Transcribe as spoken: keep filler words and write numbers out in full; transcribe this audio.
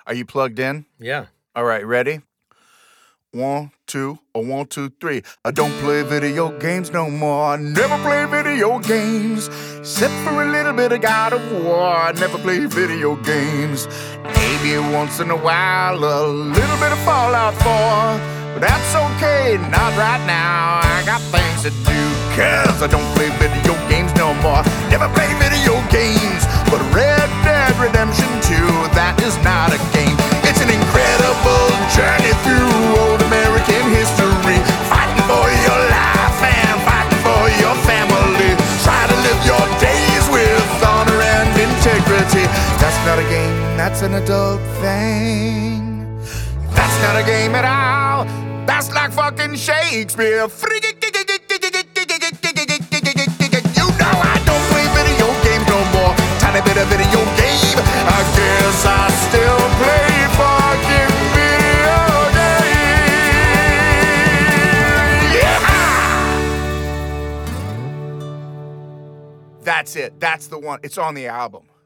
Are you plugged in? Yeah. All right, ready? One, two, or one, two, three. I don't play video games no more. I never play video games. Except for a little bit of God of War. I never play video games. Maybe once in a while, a little bit of Fallout four. But that's okay, not right now. I got things to do. Cause I don't play video games no more. Never play video games. But Red Dead Redemption two, that is not a game. It's an incredible journey through old American history. Fighting for your life and fighting for your family. Try to live your days with honor and integrity. That's not a game, that's an adult thing. That's not a game at all. That's like fucking Shakespeare. You know I don't play video games no more. Tiny bit of video game. I guess I still play fucking video games. Yeah! That's it. That's the one. It's on the album.